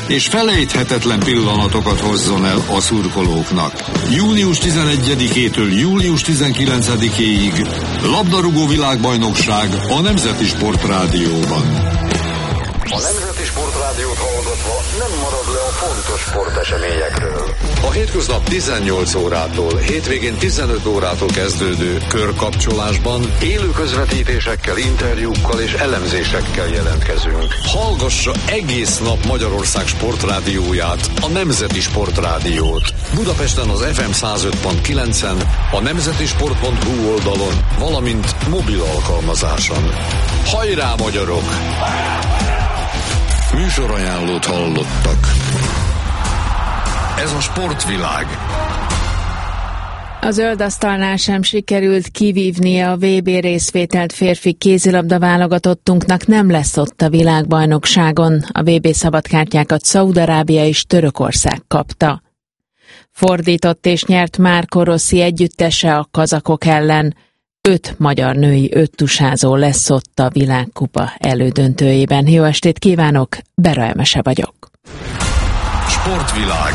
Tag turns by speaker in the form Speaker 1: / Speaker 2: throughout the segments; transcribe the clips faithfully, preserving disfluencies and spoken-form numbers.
Speaker 1: és felejthetetlen pillanatokat hozzon el a szurkolóknak. június tizenegyedikétől július tizenkilencedikéig labdarúgó világbajnokság a Nemzeti Sportrádióban.
Speaker 2: A Nemzeti Sportrádiót hallgatva nem marad le a fontos sporteseményekről.
Speaker 1: A hétköznap tizennyolc órától, hétvégén tizenöt órától kezdődő körkapcsolásban
Speaker 2: élő közvetítésekkel, interjúkkal és elemzésekkel jelentkezünk.
Speaker 1: hallgassa egész nap Magyarország sportrádióját, a Nemzeti Sportrádiót. Budapesten az ef em száz öt pont kilencen, a nemzetisport pont hu oldalon, valamint mobil alkalmazáson. Hajrá, magyarok! Műsorajánlót hallottak. Ez a sportvilág.
Speaker 3: A zöldasztalnál sem sikerült kivívnia a vé bé részvételt férfi kézilabda válogatottunknak, nem lesz ott a világbajnokságon. A vé bé szabadkártyákat Szaúd-Arábia és Törökország kapta. Fordított és nyert Marco Rossi együttese a kazakok ellen. Öt magyar női öttusázó lesz ott a világkupa elődöntőjében. Jó estét kívánok, Bera Emese vagyok.
Speaker 1: Sportvilág.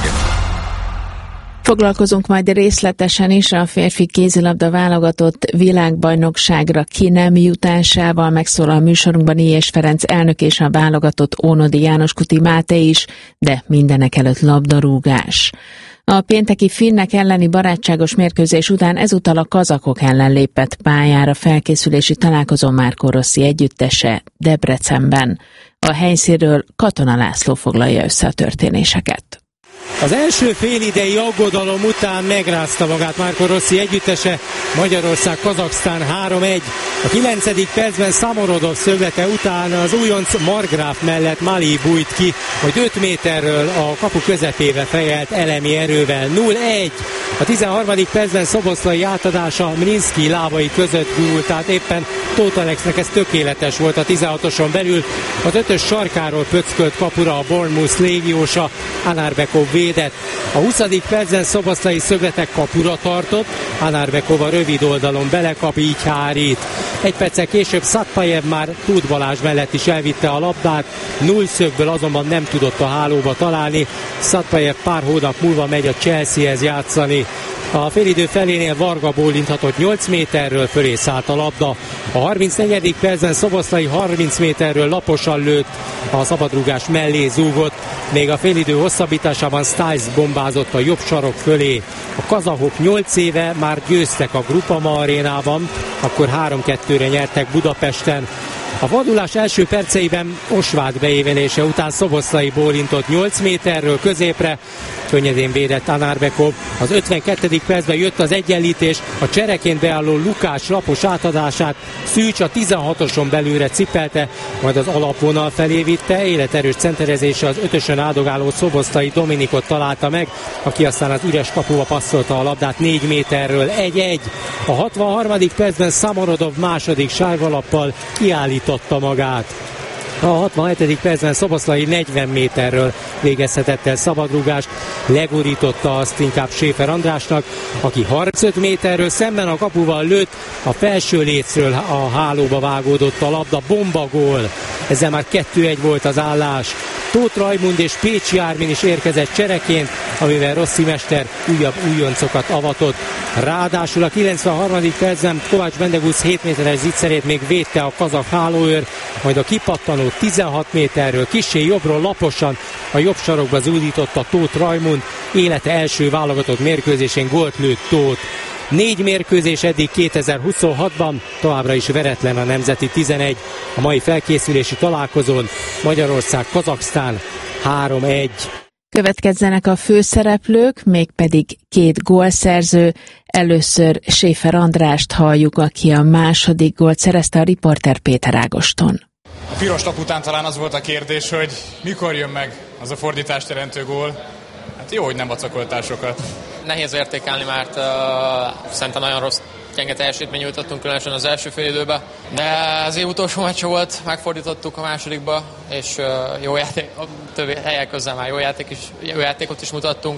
Speaker 3: Foglalkozunk majd részletesen is a férfi kézilabda válogatott világbajnokságra ki nem jutásával. Megszólal a műsorunkban Ilyes Ferenc elnök és a válogatott Ónodi János Kuti Máté is, de mindenekelőtt labdarúgás. A pénteki finnek elleni barátságos mérkőzés után ezúttal a kazakok ellen lépett pályára felkészülési találkozón Marco Rossi együttese Debrecenben. A helyszínről Katona László foglalja össze a történéseket.
Speaker 4: Az első félidei aggodalom után megrázta magát Marco Rossi együttese, Magyarország Kazaksztán három egy. A kilencedik percben Samorodov szöglete után az újonc Margráf mellett Mali bújt ki, hogy öt méterről a kapu közepébe fejelt elemi erővel. null egy. A tizenharmadik percben Szoboszlai átadása Mrinszki lábai között gurult, tehát éppen Tóth Alexnek ez tökéletes volt a tizenhatoson belül. Az ötös sarkáról pöckölt kapura a Bournemouth légiósa, Anarbekov védett. A huszadik percben Szoboszlai szögletek kapura tartott, Anarbekov a rövid oldalon belekap, így hárít. Egy perccel később Szatpajev már Tóth Balázs mellett is elvitte a labdát, null szögből azonban nem tudott a hálóba találni. Szatpajev pár hónap múlva megy a Chelseahez játszani. A félidő felénél Varga bólinthatott nyolc méterről, fölé szállt a labda. A harmincnegyedik percben Szoboszlai harminc méterről laposan lőtt, a szabadrúgás mellé zúgott, még a félidő hosszabbításában Stiles bombázott a jobb sarok fölé. A kazahok nyolc éve már győztek a Groupama arénában, akkor három kettőre nyertek Budapesten. A fordulás első perceiben Osváth beévelése után Szoboszlai bólintott nyolc méterről középre, könnyedén védett Anarbekov. Az ötvenkettedik percben jött az egyenlítés, a csereként beálló Lukács lapos átadását Szűcs a tizenhatoson belülre cipelte, majd az alapvonal felé vitte, életerős centerezése az ötösön áldogáló Szoboszlai Dominikot találta meg, aki aztán az üres kapuba passzolta a labdát négy méterről. egy egy. A hatvanharmadik percben Samorodov második sárgalappal kiállította magát. A hatvanhetedik percben Szoboszlai negyven méterről végezhetett el szabadrúgást, legurította azt inkább Schäfer Andrásnak, aki harmincöt méterről szemben a kapuval lőtt, a felső lécről a hálóba vágódott a labda, bomba gól. Ezzel már kettő egy volt az állás. Tóth Rajmund és Pécsi Ármin is érkezett csereként, amivel Rossi mester újabb újoncokat avatott. Ráadásul a kilencvenharmadik percben Kovács Bendegusz hét méteres zicserét még védte a kazak hálóőr, majd a kipattanó tizenhat méterről kissé jobbról laposan a jobb sarokba zúdította Tóth Rajmund, élete első válogatott mérkőzésén gólt lőtt Tóth. Négy mérkőzés eddig kétezer-huszonhatban, továbbra is veretlen a nemzeti tizenegy. A mai felkészülési találkozón Magyarország Kazaksztán három egy.
Speaker 3: Következzenek a főszereplők, mégpedig két gólszerző. Először Schäfer Andrást halljuk, aki a második gólt szerezte, a riporter Péter Ágoston.
Speaker 5: A piros lap után talán az volt a kérdés, hogy mikor jön meg az a fordítást jelentő gól. Hát jó, hogy nem vacakoltál sokat.
Speaker 6: Nehéz értékelni, mert uh, szerintem nagyon rossz, gyenge teljesítmény nyújtottunk, különösen az első fél időben. De az év utolsó meccs volt, megfordítottuk a másodikba, és uh, jó játék, a többi helyek közben már jó, játék is, jó játékot is mutattunk.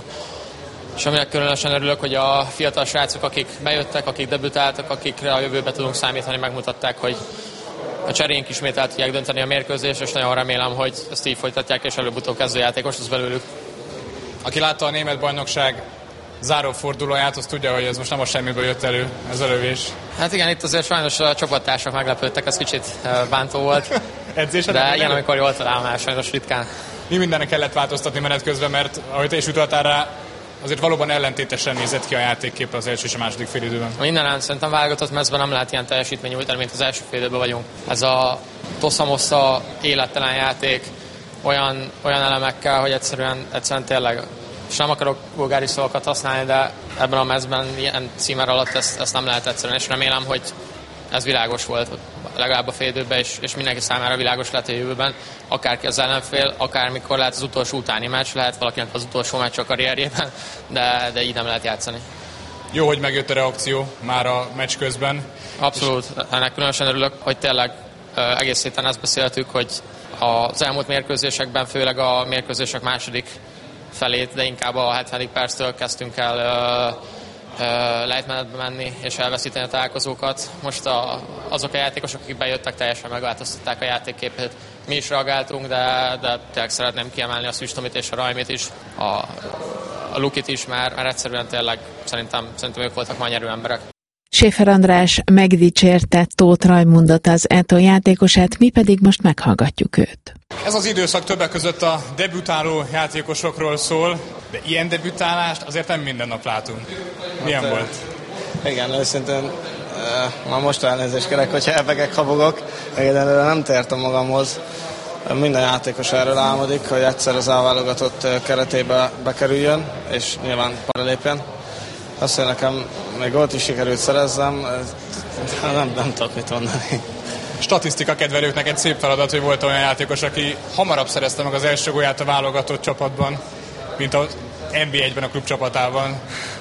Speaker 6: És aminek különösen örülök, hogy a fiatal srácok, akik bejöttek, akik debütáltak, akikre a jövőben tudunk számítani, megmutatták, hogy a cserénk ismét el tudják dönteni a mérkőzést, és nagyon remélem, hogy ezt így folytatják, és előbb-utóbb kezdőjátékos az belőlük.
Speaker 5: Aki látta a német bajnokság záró fordulóját, az tudja, hogy ez most nem a semmiből jött elő, ez a lövés.
Speaker 6: Hát igen, itt azért sajnos a csapattársak meglepődtek, ez kicsit bántó volt.
Speaker 5: Edzésen
Speaker 6: de ilyen, amikor jól találom, sajnos ritkán.
Speaker 5: Mi mindenre kellett változtatni menet közben, mert ahogy te is utaltál rá, azért valóban ellentétesen nézett ki a játékkép az első és a második félidőben.
Speaker 6: Mindenem szerintem válogatott mezben nem lehet ilyen teljesítmény nyújtani, mint az első félidőben vagyunk. Ez a tosza-mossza élettelen játék olyan, olyan elemekkel, hogy egyszerűen, egyszerűen tényleg, és nem akarok vulgáris szavakat használni, de ebben a mezben ilyen címer alatt ezt, ezt nem lehet egyszerűen, és remélem, hogy ez világos volt legalább a félidőben, és, és mindenki számára világos lehet a jövőben, akárki az ellenfél, akármikor lehet az utolsó utáni meccs, lehet valakinek az utolsó meccs a karrierjében, de, de így nem lehet játszani.
Speaker 5: Jó, hogy megjött a reakció már a meccs közben.
Speaker 6: Abszolút, ennek különösen örülök, hogy tényleg egész héten ezt beszéltük, hogy az elmúlt mérkőzésekben, főleg a mérkőzések második felét, de inkább a hetvenedik perctől kezdtünk el lejtmenetbe menni és elveszíteni a találkozókat. Most a, azok a játékosok, akik bejöttek, teljesen megváltoztatták a játékképét. Mi is reagáltunk, de, de tényleg szeretném kiemelni a Szüstomit és a Rajmit is, a, a Lukit is, mert, mert egyszerűen tényleg szerintem, szerintem ők voltak ma nyerő emberek.
Speaker 3: Schäfer András megdicsérte Tóth Rajmundot, az é té o játékosát, mi pedig most meghallgatjuk őt.
Speaker 5: Ez az időszak többek között a debütáló játékosokról szól, de ilyen debütálást azért nem minden nap látunk. Milyen hát, volt?
Speaker 7: Igen, őszintén uh, már most elnézést kérek, hogyha ebegek, habogok, egyelőre nem tértem magamhoz. Minden játékos erről álmodik, hogy egyszer az elválogatott keretébe bekerüljön, és nyilván paralépjen. Azt, hogy nekem még gólt is sikerült szerezzem, nem, nem tudok mit mondani.
Speaker 5: Statisztika kedvelőknek egy szép feladat, hogy volt olyan játékos, aki hamarabb szerezte meg az első gólját a válogatott csapatban, mint az en bé egyben a klub csapatában.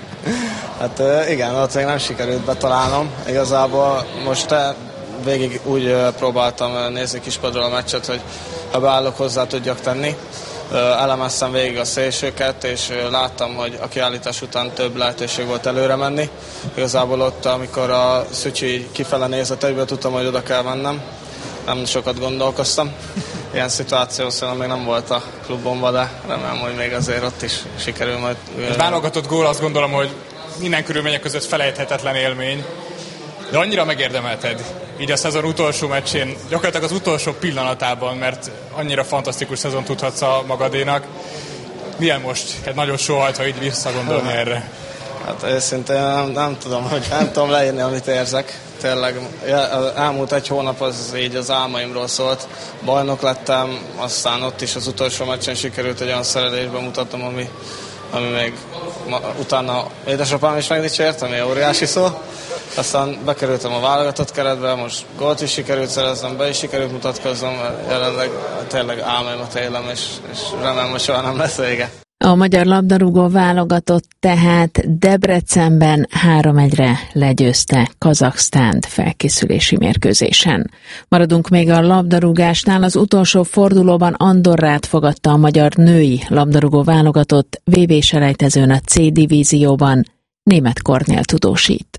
Speaker 7: Hát igen, ott még nem sikerült betalálnom. Igazából most végig úgy próbáltam nézni kispadról a meccset, hogy ha beállok, hozzá tudjak tenni. Elemeztem végig a szélsőket, és láttam, hogy a kiállítás után több lehetőség volt előre menni. Igazából ott, amikor a Szücsi kifele nézett egyből, tudtam, hogy oda kell mennem. Nem sokat gondolkoztam. Ilyen szituáció szerintem még nem volt a klubomban, de remélem, hogy még azért ott is sikerül majd.
Speaker 5: Egy válogatott gól, azt gondolom, hogy minden körülmények között felejthetetlen élmény, de annyira megérdemelted így a szezon utolsó meccsén, gyakorlatilag az utolsó pillanatában, mert annyira fantasztikus szezon tudhatsz a magadénak. Milyen most? Hát nagyon sóhajt, ha így visszagondolni erre.
Speaker 7: Hát őszintén nem, nem tudom, hogy nem tudom leírni, amit érzek. Tényleg elmúlt egy hónap az így az álmaimról szólt. Bajnok lettem, aztán ott is az utolsó meccsen sikerült egy olyan szerelésbe mutatnom, ami, ami még ma, utána édesapám is megdicsért, ami óriási szó. Aztán bekerültem a válogatott keretbe, most gólt is sikerült szereznem, be is sikerült mutatkoznom, jelenleg tényleg álmaimat élem, és, és remélem, hogy soha nem lesz vége.
Speaker 3: A magyar labdarúgó válogatott tehát Debrecenben három egyre legyőzte Kazaksztánt felkészülési mérkőzésen. Maradunk még a labdarúgásnál, az utolsó fordulóban Andorrát fogadta a magyar női labdarúgó válogatott vé bé-selejtezőn a C divízióban. Németh Kornél tudósít.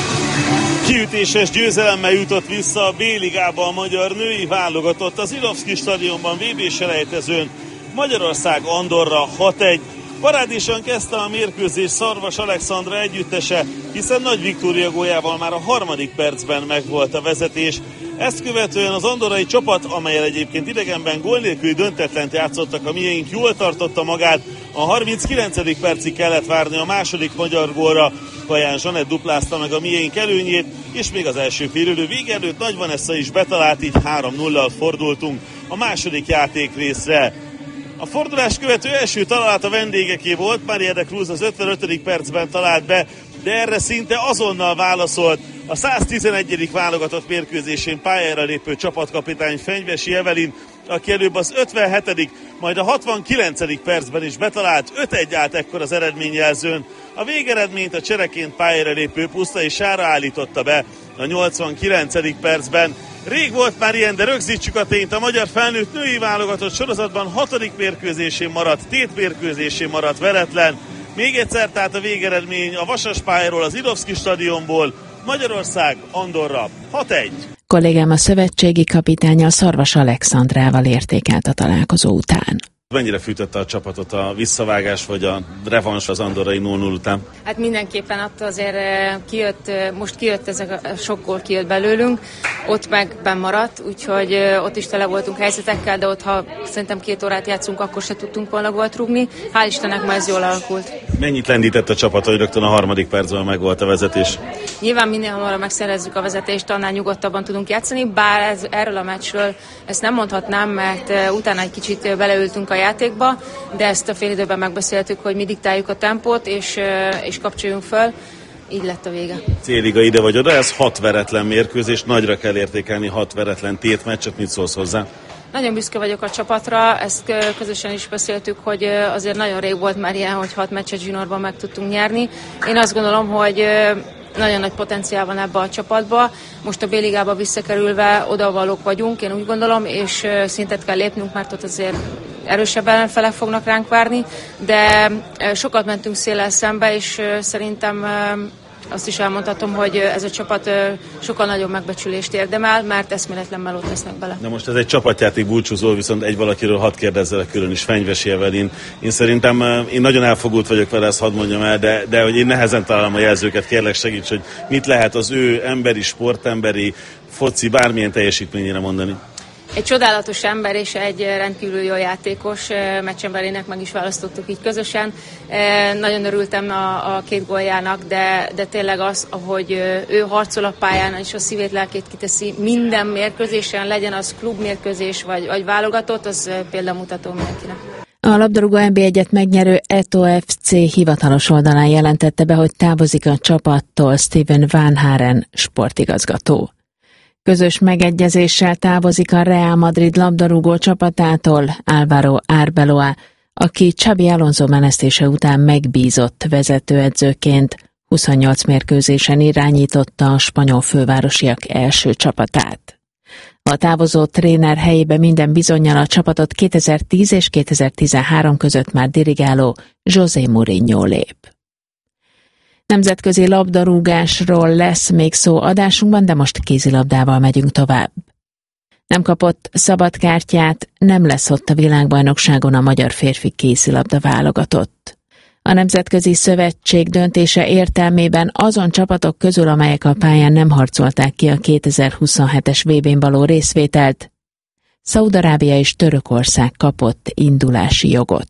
Speaker 8: Kiütéses győzelemmel jutott vissza a B-ligába a magyar női válogatott az Ilovszki stadionban vé bé-selejtezőn. Magyarország Andorra hat egy. Parádésan kezdte a mérkőzés Szarvas Alexandra együttese, hiszen Nagy Viktória góljával már a harmadik percben megvolt a vezetés. Ezt követően az andorrai csapat, amellyel egyébként idegenben gól nélküli döntetlent játszottak a miénk, jól tartotta magát. A harminckilencedik percig kellett várni a második magyar gólra. Kaján Zsanett duplázta meg a miénk előnyét, és még az első félidő vége előtt Nagy Vanessa is betalált, így három nullal fordultunk a második játékrészre. A fordulás követő első találat a vendégeké volt, Maria de Cruz az ötvenötödik percben talált be, de erre szinte azonnal válaszolt a száztizenegyedik válogatott mérkőzésén pályára lépő csapatkapitány Fenyvesi Evelin, aki előbb az ötvenhetedik majd a hatvankilencedik percben is betalált, öt egy állt ekkor az eredményjelzőn. A végeredményt a csereként pályára lépő Pusztai Sára állította be a nyolcvankilencedik percben. Rég volt már ilyen, de rögzítsük a tényt, a magyar felnőtt női válogatott sorozatban hatodik mérkőzésén maradt, tét mérkőzésén maradt veretlen. Még egyszer tehát a végeredmény a Vasaspályáról, az Ilovszki stadionból, Magyarország Andorra hat egy.
Speaker 3: Kollégám a szövetségi kapitánnyal, Szarvas Alexandrával értékelt a találkozó után.
Speaker 8: Mennyire fűtötte a csapatot a visszavágás vagy a revans az andorrai nulla nulla után?
Speaker 9: Hát mindenképpen attól azért kijött, most kijött ez a sok gól kijött belőlünk, ott meg bennmaradt, úgyhogy ott is tele voltunk helyzetekkel, de ott ha szerintem két órát játszunk, akkor se tudtunk volna gólt rúgni. Hál' Istennek ma ez jól alakult.
Speaker 8: Mennyit lendített a csapat, hogy rögtön a harmadik percben meg volt a vezetés?
Speaker 9: Nyilván minél hamarabb megszerezzük a vezetést, annál nyugodtabban tudunk játszani, bár ez, erről a meccsről ezt nem mondhatnám, mert utána egy kicsit beleültünk a játékba, de ezt a fél időben megbeszéltük, hogy mi diktáljuk a tempót, és, és kapcsoljunk föl. Így lett a vége.
Speaker 8: Céliga ide vagy oda, ez hat veretlen mérkőzés, nagyra kell értékelni hat veretlen tétmeccset, mit szólsz hozzá?
Speaker 9: Nagyon büszke vagyok a csapatra, ezt közösen is beszéltük, hogy azért nagyon rég volt már ilyen, hogy hat meccset zsinórban meg tudtunk nyerni. Én azt gondolom, hogy nagyon nagy potenciál van ebbe a csapatba. Most a B-ligába visszakerülve odavalók vagyunk, én úgy gondolom, és szintet kell lépnünk, mert ott azért erősebb ellenfelek fognak ránk várni, de sokat mentünk széllel szembe, és szerintem azt is elmondhatom, hogy ez a csapat sokkal nagyobb megbecsülést érdemel, mert eszméletlen melót tesznek bele.
Speaker 8: Na most ez egy csapatjáték búcsúzó, viszont egy valakiről hadd kérdezzelek külön is, Fenyvesi Evelin. Én szerintem, én nagyon elfogult vagyok vele, ezt hadd mondjam el, de, de hogy én nehezen találom a jelzőket, kérlek segíts, hogy mit lehet az ő emberi, sportemberi, foci, bármilyen teljesítményére mondani.
Speaker 9: Egy csodálatos ember és egy rendkívül jó játékos, meccsemberének meg is választottuk így közösen. Nagyon örültem a, a két góljának, de, de tényleg az, ahogy ő harcol a pályán, és a szívét, lelkét kiteszi minden mérkőzésen, legyen az klubmérkőzés vagy, vagy válogatott, az példamutató mindenkinek.
Speaker 3: A labdarúgó en bé egyet megnyerő Eto ef cé hivatalos oldalán jelentette be, hogy távozik a csapattól Steven Van Haren sportigazgató. Közös megegyezéssel távozik a Real Madrid labdarúgó csapatától Álvaro Arbeloa, aki Xabi Alonso menesztése után megbízott vezetőedzőként, huszonnyolc mérkőzésen irányította a spanyol fővárosiak első csapatát. A távozó tréner helyébe minden bizonnyal a csapatot kétezer-tíz és kétezer-tizenhárom között már dirigáló José Mourinho lép. Nemzetközi labdarúgásról lesz még szó adásunkban, de most kézilabdával megyünk tovább. Nem kapott szabadkártyát, nem lesz ott a világbajnokságon a magyar férfi kézilabda válogatott. A Nemzetközi Szövetség döntése értelmében azon csapatok közül, amelyek a pályán nem harcolták ki a kétezer-huszonhetes vé bén való részvételt, Szaúd-Arábia és Törökország kapott indulási jogot.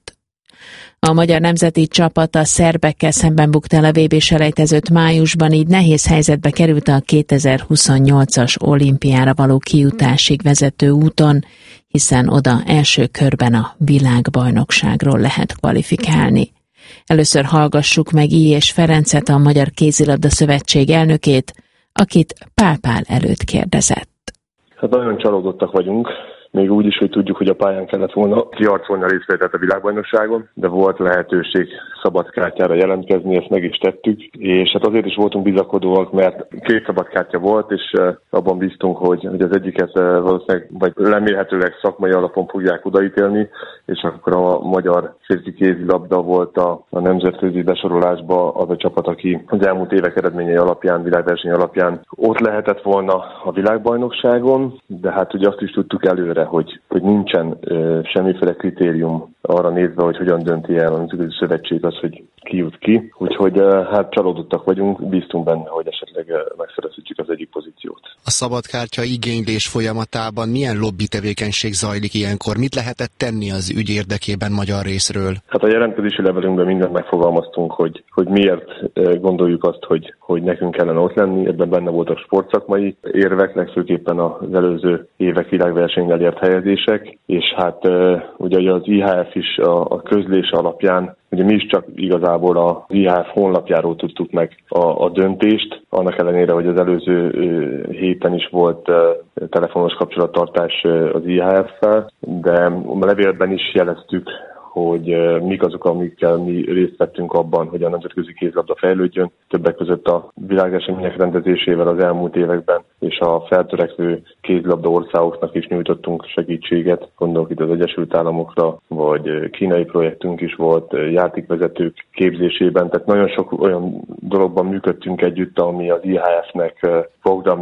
Speaker 3: A magyar nemzeti csapat a szerbekkel szemben bukta el a vé bé-selejtezőt májusban, így nehéz helyzetbe került a kétezer-huszonnyolcas olimpiára való kijutásig vezető úton, hiszen oda első körben a világbajnokságról lehet kvalifikálni. Először hallgassuk meg Ilyes Ferencet, a Magyar Kézilabda Szövetség elnökét, akit Pál Pál előtt kérdezett.
Speaker 10: Hát nagyon csalódottak vagyunk. Még úgy is, hogy tudjuk, hogy a pályán kellett volna kiharcolni a részvételt a világbajnokságon, de volt lehetőség szabadkártyára jelentkezni, ezt meg is tettük, és hát azért is voltunk bizakodóak, mert két szabadkártya volt, és abban bíztunk, hogy, hogy az egyiket valószínűleg, vagy remélhetőleg szakmai alapon fogják odaítélni, és akkor a magyar férfi kézilabda volt a, a nemzetközi besorolásban az a csapat, aki az elmúlt évek eredményei alapján, világverseny alapján ott lehetett volna a világbajnokságon, de hát ugye azt is tudtuk előre, hogy, hogy nincsen ö, semmiféle kritérium arra nézve, hogy hogyan dönti el a Nemzetközi Szövetség az, hogy ki jut ki. Úgyhogy ö, hát csalódottak vagyunk, bíztunk benne, hogy esetleg ö, megszerezhetjük az egyik pozíciót.
Speaker 11: A szabadkártya igénylés folyamatában milyen lobby tevékenység zajlik ilyenkor? Mit lehetett tenni az ügy érdekében magyar részről? Hát a jelentkezési levelünkben mindent megfogalmaztunk, hogy, hogy miért ö, gondoljuk azt, hogy, hogy nekünk kellene ott lenni. Ebben benne voltak sportszakmai érvek, legfőképpen az előző évek világversenynél helyezések, és hát ugye az i há ef is a, a közlés alapján, ugye mi is csak igazából az i há ef honlapjáról tudtuk meg a, a döntést, annak ellenére, hogy az előző héten is volt telefonos kapcsolattartás az i há ef-fel, de a levélben is jeleztük, hogy mik azok, amikkel mi részt vettünk abban, hogy a nemzetközi kézilabda fejlődjön. Többek között a világesemények rendezésével az elmúlt években, és a feltörekvő kézilabda országoknak is nyújtottunk segítséget. Gondolok itt az Egyesült Államokra, vagy kínai projektünk is volt, játékvezetők képzésében. Tehát nagyon sok olyan dologban működtünk együtt, ami az i há ef-nek programja,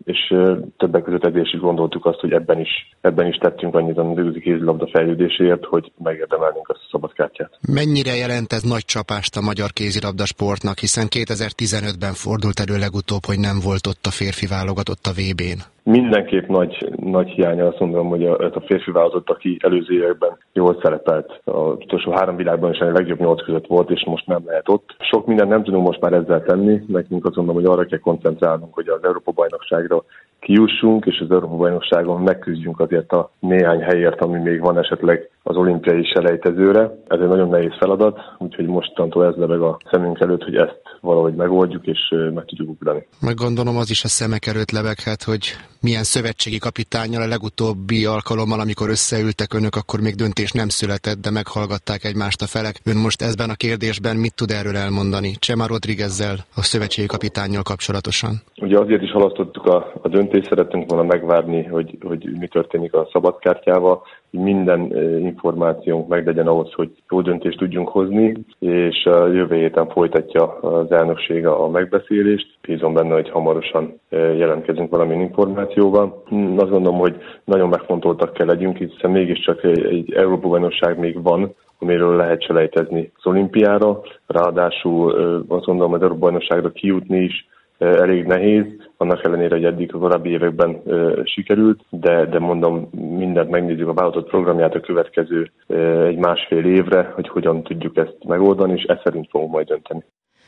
Speaker 10: és többek között ezért is gondoltuk azt, hogy ebben is, ebben is tettünk annyit a nemzetközi kézilabda fejlődéséért, hogy megérdemelnénk azt a szabadkártyát.
Speaker 11: Mennyire jelent ez nagy csapást a magyar kézilabda sportnak, hiszen kétezer-tizenötben fordult elő legutóbb, hogy nem volt ott a férfi válogatott a vé bén?
Speaker 10: Mindenképp nagy, nagy hiánya, azt mondom, hogy a, a férfi válogatott, aki előző években jól szerepelt, az utolsó három világban is a legjobb nyolc között volt, és most nem lehet ott. Sok mindent nem tudunk most már ezzel tenni, nekünk azt mondom, hogy arra kell koncentrálnunk, hogy az Európa-bajnokságra kijussunk, és az Európa-bajnokságon megküzdjünk azért a néhány helyért, ami még van esetleg az olimpiai selejtezőre. Ez egy nagyon nehéz feladat, úgyhogy mostantól ez lebeg a szemünk előtt, hogy ezt valahogy megoldjuk, és meg tudjuk ugrani.
Speaker 11: Meg gondolom az is a szemek előtt lebeghet, hogy milyen szövetségi kapitánnyal a legutóbbi alkalommal, amikor összeültek önök, akkor még döntés nem született, de meghallgatták egymást a felek. Ön most ezben a kérdésben mit tud erről elmondani? Chema Rodriguezzel, a szövetségi kapitánnyal kapcsolatosan?
Speaker 10: Ugye azért is halasztottuk a, a döntést, szerettünk volna megvárni, hogy, hogy mi történik a szabadkártyával, hogy minden információnk meglegyen ahhoz, hogy jó döntést tudjunk hozni, és a jövő héten folytatja az elnökség a megbeszélést. Bízom benne, hogy hamarosan jelentkezünk valamilyen információval. Azt gondolom, hogy nagyon megfontoltak kell legyünk, hiszen mégiscsak egy, egy Európa-bajnokság még van, amiről lehet selejtezni az olimpiára. Ráadásul azt gondolom, az Európa-bajnokságra kijutni is elég nehéz, annak ellenére, hogy eddig a korábbi években e, sikerült, de, de mondom, mindent megnézzük a vállalatot programját a következő e, egy másfél évre, hogy hogyan tudjuk ezt megoldani, és ezt szerint fogunk majd dönteni.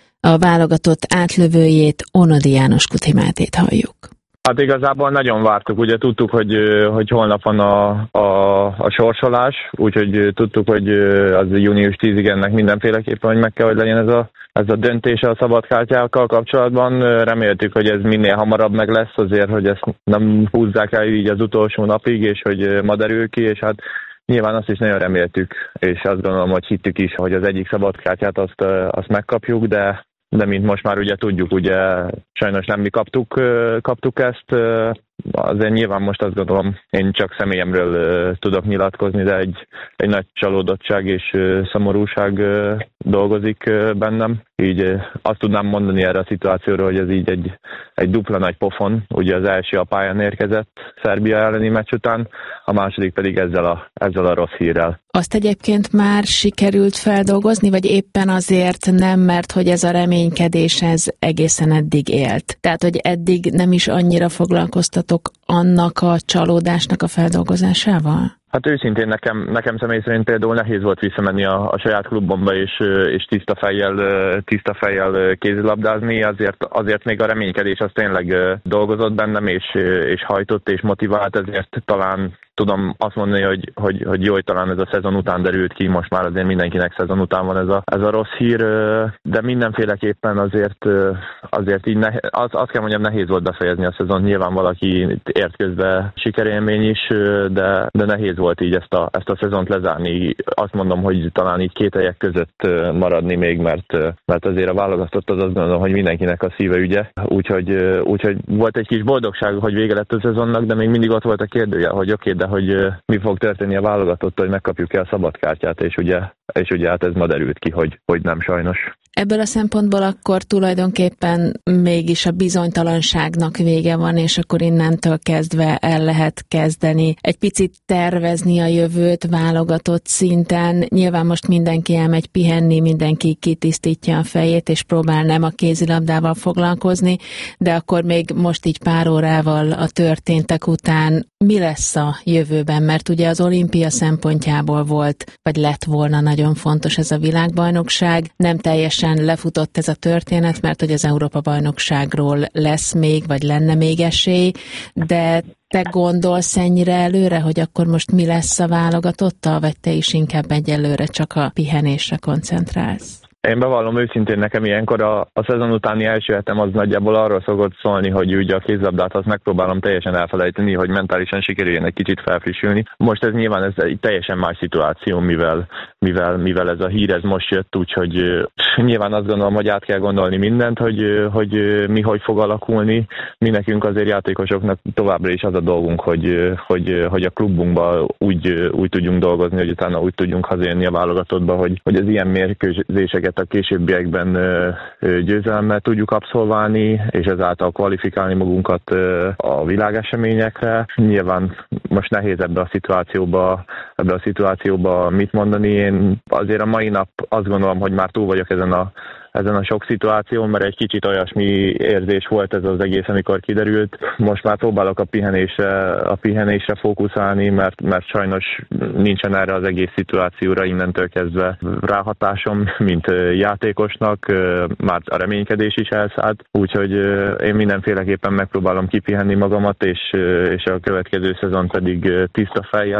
Speaker 3: A válogatott átlövőjét, Ónodi János Kuti Mátét halljuk.
Speaker 12: Hát igazából nagyon vártuk, ugye tudtuk, hogy, hogy holnap van a, a, a sorsolás, úgyhogy tudtuk, hogy az június tízig ennek mindenféleképpen, hogy meg kell, hogy legyen ez a, ez a döntés a szabadkártyákkal kapcsolatban. Reméltük, hogy ez minél hamarabb meg lesz, azért, hogy ezt nem húzzák el így az utolsó napig, és hogy ma derül ki, és hát nyilván azt is nagyon reméltük, és azt gondolom, hogy hittük is, hogy az egyik szabadkártyát azt, azt megkapjuk, de de mint most már ugye tudjuk, ugye sajnos nem mi kaptuk, kaptuk ezt, azért nyilván most azt gondolom, én csak személyemről tudok nyilatkozni, de egy, egy nagy csalódottság és szomorúság dolgozik bennem. Így azt tudnám mondani erre a szituációra, hogy ez így egy, egy dupla nagy pofon, ugye az első a pályán érkezett Szerbia elleni meccs után, a második pedig ezzel a, ezzel a rossz hírrel.
Speaker 3: Azt egyébként már sikerült feldolgozni, vagy éppen azért nem, mert hogy ez a reménykedés ez egészen eddig élt? Tehát, hogy eddig nem is annyira foglalkoztatok annak a csalódásnak a feldolgozásával?
Speaker 12: Hát őszintén nekem, nekem személy szerint például nehéz volt visszamenni a, a saját klubomba és, és tiszta fejjel, tiszta fejjel kézilabdázni, azért, azért még a reménykedés az tényleg dolgozott bennem, és, és hajtott és motivált, ezért talán tudom azt mondani, hogy, hogy, hogy jó, hogy talán ez a szezon után derült ki, most már azért mindenkinek szezon után van ez a, ez a rossz hír, de mindenféleképpen azért, azért így nehéz, az, azt kell mondjam, nehéz volt befejezni a szezon, nyilván valaki ért közben sikerélmény is, de, de nehéz volt így ezt a, ezt a szezont lezárni. Azt mondom, hogy talán így két helyek között maradni még, mert, mert azért a válogatott az azt gondolom, hogy mindenkinek a szíve ügye, úgyhogy, úgyhogy volt egy kis boldogság, hogy vége lett a szezonnak, de még mindig ott volt a kérdője, hogy oké, okay, de hogy mi fog történni a válogatottal, hogy megkapjuk el a szabadkártyát, és ugye, és ugye hát ez ma derült ki, hogy, hogy nem sajnos.
Speaker 3: Ebből a szempontból akkor tulajdonképpen mégis a bizonytalanságnak vége van, és akkor innentől kezdve el lehet kezdeni egy picit tervezni a jövőt válogatott szinten. Nyilván most mindenki elmegy pihenni, mindenki kitisztítja a fejét, és próbál nem a kézilabdával foglalkozni, de akkor még most így pár órával a történtek után mi lesz a jövőben? Mert ugye az olimpia szempontjából volt, vagy lett volna nagyon fontos ez a világbajnokság, nem teljesen lefutott ez a történet, mert hogy az Európa-bajnokságról lesz még, vagy lenne még esély, de te gondolsz ennyire előre, hogy akkor most mi lesz a válogatottal, vagy te is inkább egyelőre csak a pihenésre koncentrálsz?
Speaker 12: Én bevallom őszintén, nekem ilyenkor a, a szezon utáni első hetem az nagyjából arról szokott szólni, hogy ugye a kézlabdát azt megpróbálom teljesen elfelejteni, hogy mentálisan sikerüljön egy kicsit felfrissülni. Most ez nyilván ez egy teljesen más szituáció, mivel, mivel, mivel ez a hír ez most jött, úgyhogy nyilván azt gondolom, hogy át kell gondolni mindent, hogy, hogy mi hogy fog alakulni. Mi nekünk azért játékosoknak továbbra is az a dolgunk, hogy, hogy, hogy a klubunkban úgy, úgy tudjunk dolgozni, hogy utána úgy tudjunk hazajönni a válogatottba, hogy, hogy az ilyen mérkőzéseket a későbbiekben győzelemmel tudjuk abszolválni, és ezáltal kvalifikálni magunkat a világeseményekre. Nyilván most nehéz ebbe a szituációba, ebbe a szituációba mit mondani. Én azért a mai nap azt gondolom, hogy már túl vagyok ezen a ezen a sok szituáción, mert egy kicsit olyasmi érzés volt ez az egész, amikor kiderült. Most már próbálok a pihenésre, a pihenésre fókuszálni, mert, mert sajnos nincsen erre az egész szituációra innentől kezdve ráhatásom, mint játékosnak, már a reménykedés is elszállt, úgyhogy én mindenféleképpen megpróbálom kipihenni magamat, és, és a következő szezon pedig tiszta fejjel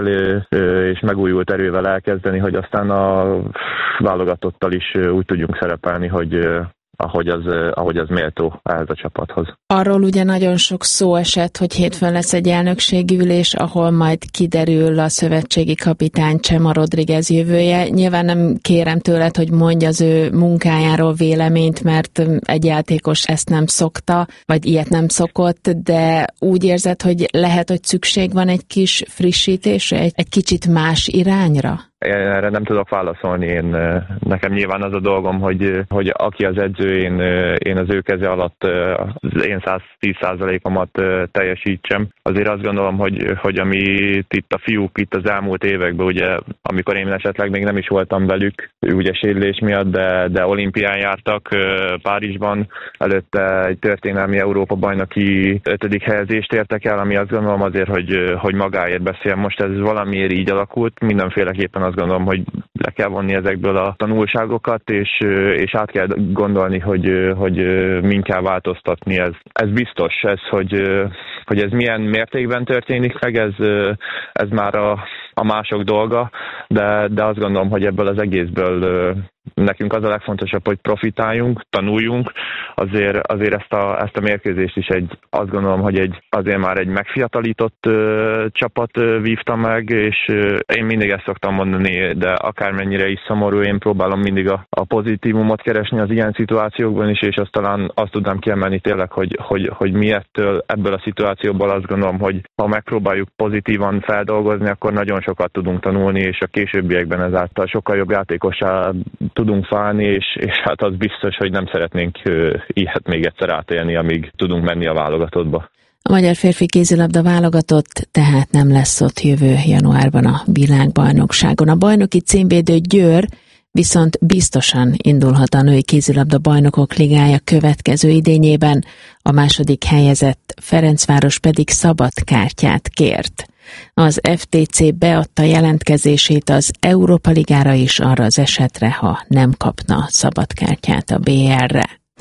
Speaker 12: és megújult erővel elkezdeni, hogy aztán a válogatottal is úgy tudjunk szerepelni, hogy ahogy az, ahogy az méltó ehhez a csapathoz.
Speaker 3: Arról ugye nagyon sok szó esett, hogy hétfőn lesz egy elnökségi ülés, ahol majd kiderül a szövetségi kapitány Chema Rodriguez jövője. Nyilván nem kérem tőled, hogy mondj az ő munkájáról véleményt, mert egy játékos ezt nem szokta, vagy ilyet nem szokott, de úgy érzed, hogy lehet, hogy szükség van egy kis frissítésre, egy, egy kicsit más irányra?
Speaker 12: Erre nem tudok válaszolni. Én, nekem nyilván az a dolgom, hogy, hogy aki az edző, én, én az ő keze alatt az én száz tíz százalékomat teljesítsem. Azért azt gondolom, hogy, hogy amit itt a fiúk itt az elmúlt években, ugye, amikor én esetleg még nem is voltam velük, ugye sérülés miatt, de, de olimpián jártak Párizsban, előtte egy történelmi Európa-bajnoki ötödik helyezést értek el, ami azt gondolom azért, hogy, hogy magáért beszél. Most ez valamiért így alakult, mindenféleképpen azt gondolom, hogy le kell vonni ezekből a tanulságokat, és, és át kell gondolni, hogy, hogy min kell változtatni. Ez, ez biztos, ez, hogy, hogy ez milyen mértékben történik meg, ez, ez már a, a mások dolga, de, de azt gondolom, hogy ebből az egészből nekünk az a legfontosabb, hogy profitáljunk, tanuljunk. Azért, azért ezt, a, ezt a mérkőzést is egy, azt gondolom, hogy egy, azért már egy megfiatalított uh, csapat uh, vívta meg, és uh, én mindig ezt szoktam mondani, de akármennyire is szomorú, én próbálom mindig a, a pozitívumot keresni az ilyen szituációkban is, és azt talán azt tudnám kiemelni tényleg, hogy, hogy, hogy mi ettől, ebből a szituációból azt gondolom, hogy ha megpróbáljuk pozitívan feldolgozni, akkor nagyon sokat tudunk tanulni, és a későbbiekben ezáltal sokkal jobb játékossá tudunk fálni, és, és hát az biztos, hogy nem szeretnénk uh, ilyet még egyszer átélni, amíg tudunk menni a válogatottba.
Speaker 3: A magyar férfi kézilabda válogatott tehát nem lesz ott jövő januárban a világbajnokságon. A bajnoki címvédő Győr viszont biztosan indulhat a női kézilabda bajnokok ligája következő idényében, a második helyezett Ferencváros pedig szabad kártyát kért. Az ef té cé beadta jelentkezését az Európa Ligára is arra az esetre, ha nem kapna szabadkártyát a bé er-re.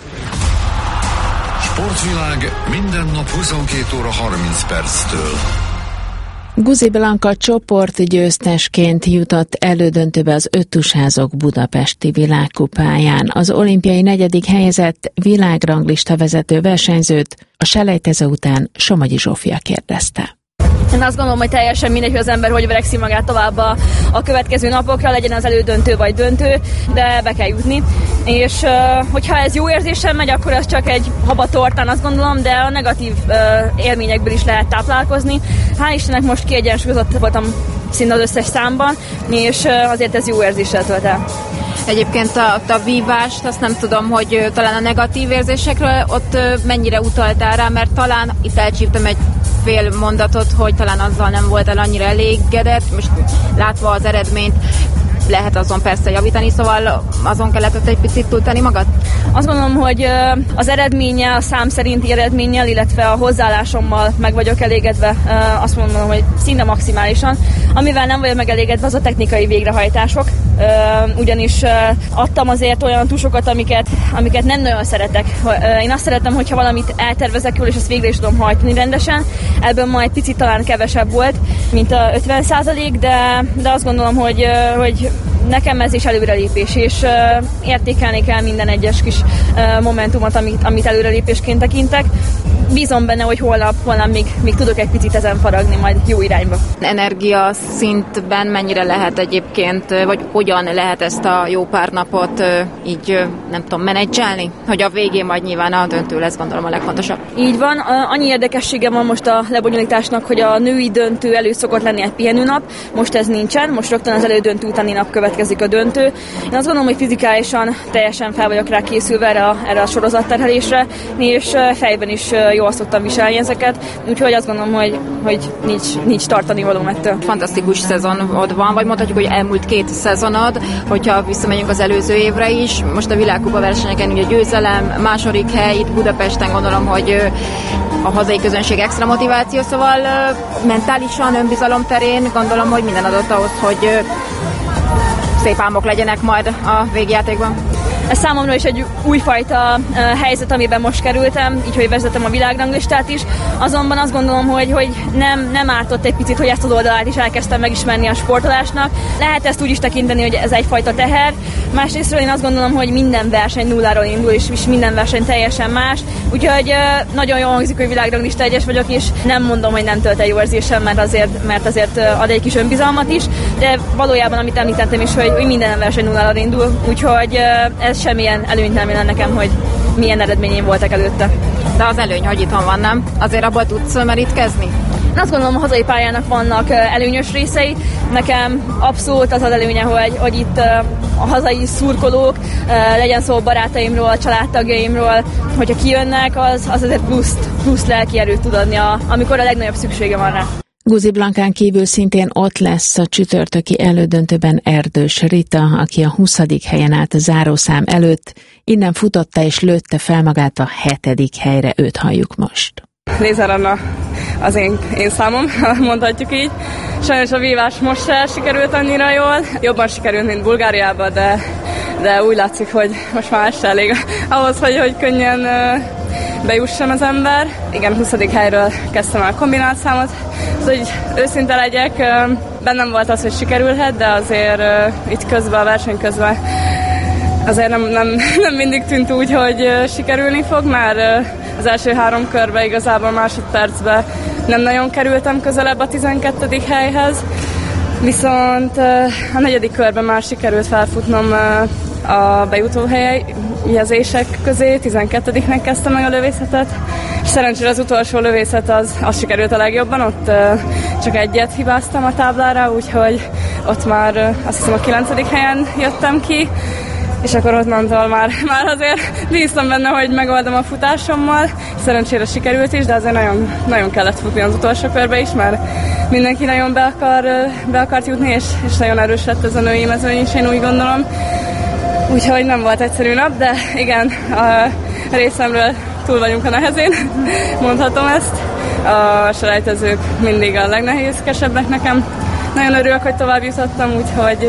Speaker 1: Sportvilág minden nap huszonkét óra harminc perctől.
Speaker 3: Guzi Blanka csoportgyőztesként jutott elődöntőbe az Öttusházok budapesti világkupáján. Az olimpiai negyedik helyezett világranglista vezető versenyzőt a selejtező után Somogyi Zsófia kérdezte.
Speaker 13: Én azt gondolom, hogy teljesen mindegy, hogy az ember hogy verekszi magát tovább a, a következő napokra, legyen az elődöntő vagy döntő, de be kell jutni. És uh, hogyha ez jó érzéssel megy, akkor ez csak egy habatortán, azt gondolom, de a negatív uh, élményekből is lehet táplálkozni. Hál' Istennek most kiegyensúlyozott voltam szinte az összes számban, és uh, azért ez jó érzéssel tölt el.
Speaker 14: Egyébként a, a vívást, azt nem tudom, hogy uh, talán a negatív érzésekről ott uh, mennyire utaltál rá, mert talán itt elcsíptem egy fél mondatot, hogy talán azzal nem volt el annyira elégedett, most látva az eredményt, lehet azon persze javítani, szóval azon kellett egy picit túltenni magad?
Speaker 13: Azt gondolom, hogy az eredménnyel, a szám szerinti eredménnyel, illetve a hozzáállásommal meg vagyok elégedve, azt mondom, hogy szinte maximálisan. Amivel nem vagyok megelégedve, az a technikai végrehajtások, ugyanis adtam azért olyan tusokat, amiket, amiket nem nagyon szeretek. Én azt szeretem, hogyha valamit eltervezek jól, és ezt végre is tudom hajtani rendesen. Ebből majd picit talán kevesebb volt, mint a ötven százalék, de, de azt gondolom, hogy, hogy nekem ez is előrelépés, és uh, értékelni kell minden egyes kis uh, momentumot, amit, amit előrelépésként tekintek. bízom benne, hogy holnap, holnap még, még tudok egy picit ezen faragni majd jó irányba.
Speaker 14: Energia szintben mennyire lehet egyébként, vagy hogyan lehet ezt a jó pár napot így, nem tudom, menedzselni? Hogy a végén majd nyilván a döntő lesz, gondolom a legfontosabb.
Speaker 13: Így van, annyi érdekessége van most a lebonyolításnak, hogy a női döntő előtt szokott lenni egy pihenőnap, most ez nincsen, most rögtön az elődöntő utáni nap következik a döntő. Én azt gondolom, hogy fizikálisan teljesen fel vagyok rá készülve erre a, erre a sorozatterhelésre, és fejben is jól szoktam viselni ezeket, úgyhogy azt gondolom, hogy, hogy nincs, nincs tartani valóm ettől.
Speaker 14: Fantasztikus szezonod van, vagy mondhatjuk, hogy elmúlt két szezonod, hogyha visszamegyünk az előző évre is. Most a világkupa versenyeken ugye győzelem, második hely, itt Budapesten gondolom, hogy a hazai közönség extra motiváció, szóval mentálisan, önbizalom terén gondolom, hogy minden adott ahhoz, hogy szép álmok legyenek majd a végjátékban.
Speaker 13: Ez számomra is egy újfajta uh, helyzet, amiben most kerültem, így, hogy vezetem a világranglistát is. Azonban azt gondolom, hogy, hogy nem, nem ártott egy picit, hogy ezt az oldalát is elkezdtem megismerni a sportolásnak. Lehet ezt úgy is tekinteni, hogy ez egyfajta teher. Másrésztről én azt gondolom, hogy minden verseny nulláról indul, és, és minden verseny teljesen más. Úgyhogy uh, nagyon jól hangzik, hogy világranglista egyes vagyok, és nem mondom, hogy nem tölt el jó érzésem, mert azért, mert azért uh, ad egy kis önbizalmat is. De valójában, amit említettem is, hogy, hogy minden verseny nulláról indul. Úgyhogy uh, ez semmilyen előnyt nem jelent nekem, hogy milyen eredményeim voltak előtte.
Speaker 14: De az előny, hogy itthon van, nem? Azért abból tudsz merítkezni?
Speaker 13: Én azt gondolom, a hazai pályának vannak előnyös részei. Nekem abszolút az az előnye, hogy, hogy itt a hazai szurkolók, legyen szó barátaimról, családtagjaimról, hogyha kijönnek, az, az azért pluszt, plusz lelki erőt tud adni, a, amikor a legnagyobb szüksége van rá.
Speaker 3: Guzi Blankán kívül szintén ott lesz a csütörtöki elődöntőben Erdős Rita, aki a huszadik helyen állt a zárószám előtt, innen futotta és lőtte fel magát a hetedik helyre, őt halljuk most.
Speaker 15: Lézer Anna az én, én számom, mondhatjuk így. Sajnos a vívás most se sikerült annyira jól, jobban sikerült, mint Bulgáriában, de, de úgy látszik, hogy most már ez se elég ahhoz, hogy, hogy könnyen bejussam az ember. Igen, huszadik helyről kezdtem el kombinált számot, szóval így őszinte legyek, bennem volt az, hogy sikerülhet, de azért itt közben, a verseny közben azért nem, nem, nem mindig tűnt úgy, hogy sikerülni fog, már az első három körben igazából másodpercben nem nagyon kerültem közelebb a tizenkettedik helyhez, viszont a negyedik körben már sikerült felfutnom a bejutó helyezések közé, tizenkettediknek kezdtem meg a lövészetet, és szerencsére az utolsó lövészet az, az sikerült a legjobban, ott csak egyet hibáztam a táblára, úgyhogy ott már azt hiszem a kilencedik helyen jöttem ki, és akkor onnantól már, már azért bíztam benne, hogy megoldom a futásommal. Szerencsére sikerült is, de azért nagyon, nagyon kellett futni az utolsó körbe is, mert mindenki nagyon be, akar, be akart jutni, és, és nagyon erős lett ez a női mezőny is, én úgy gondolom. Úgyhogy nem volt egyszerű nap, de igen, a részemről túl vagyunk a nehezén, mondhatom ezt. A selejtezők mindig a legnehézkesebbek nekem. Nagyon örülök, hogy tovább jutottam, úgyhogy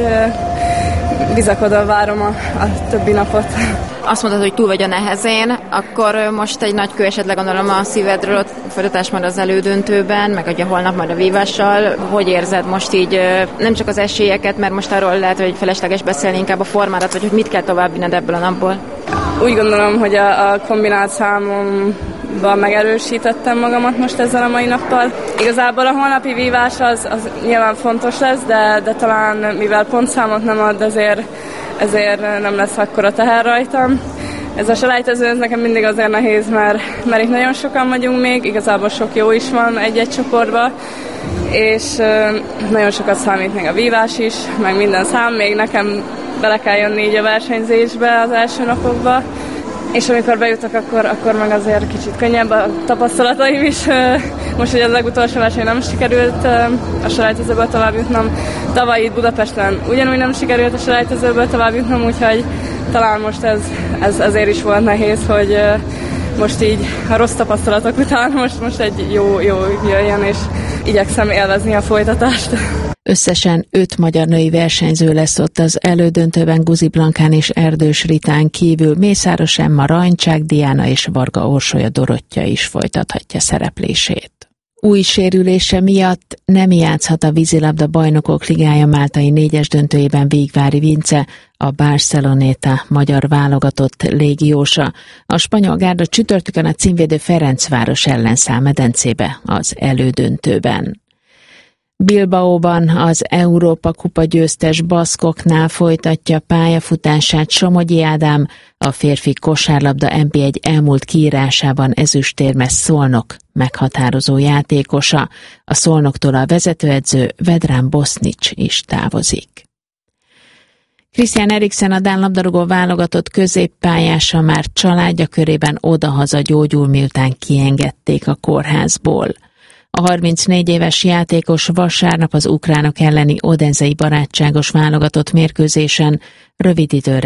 Speaker 15: bizakodva várom a, a többi napot.
Speaker 14: Azt mondod, hogy túl vagy a nehezén, akkor most egy nagy kő esetleg gondolom a szívedről, folytatás majd az elődöntőben, meg ugye holnap majd a vívással. Hogy érzed most így nem csak az esélyeket, mert most arról lehet, hogy felesleges beszélni, inkább a formádat, vagy hogy mit kell tovább vinned ebből a napból?
Speaker 15: Úgy gondolom, hogy a, a kombinált számomban megerősítettem magamat most ezzel a mai nappal. Igazából a holnapi vívás az, az nyilván fontos lesz, de, de talán mivel pontszámot nem ad, ezért, ezért nem lesz akkora teher rajtam. Ez a selejtező, ez nekem mindig azért nehéz, mert, mert itt nagyon sokan vagyunk még, igazából sok jó is van egy-egy csoportban, és nagyon sokat számít még a vívás is, meg minden szám, még nekem bele kell jönni így a versenyzésbe az első napokba, és amikor bejutok, akkor, akkor meg azért kicsit könnyebb a tapasztalataim is. Most, hogy az legutolsó verseny nem sikerült a selejtezőből tovább jutnom, tavaly itt Budapesten ugyanúgy nem sikerült a selejtezőből tovább jutnom, úgyhogy talán most ez, ez azért is volt nehéz, hogy most így a rossz tapasztalatok után most, most egy jó, jó jöjjön, és igyekszem élvezni a folytatást.
Speaker 3: Összesen öt magyar női versenyző lesz ott az elődöntőben Guzi Blankán és Erdős Ritán kívül. Mészáros Emma, Rajncsák Diana és Varga Orsolya Dorottya is folytathatja szereplését. Új sérülése miatt nem játszhat a vízilabda bajnokok ligája máltai négyes döntőjében Végvári Vince, a Barceloneta magyar válogatott légiósa. A spanyol gárda csütörtökön a címvédő Ferencváros ellen száll medencébe az elődöntőben. Bilbaóban az Európa kupa győztes baszkoknál folytatja pályafutását Somogyi Ádám, a férfi kosárlabda en bé egy elmúlt kiírásában ezüstérmes Szolnok meghatározó játékosa. A Szolnoktól a vezetőedző Vedran Bosnic is távozik. Christian Eriksen, a dán labdarúgó válogatott középpályása már családja körében odahaza gyógyul, miután kiengedték a kórházból. A harmincnégy éves játékos vasárnap az ukránok elleni odenzei barátságos válogatott mérkőzésen rövid időre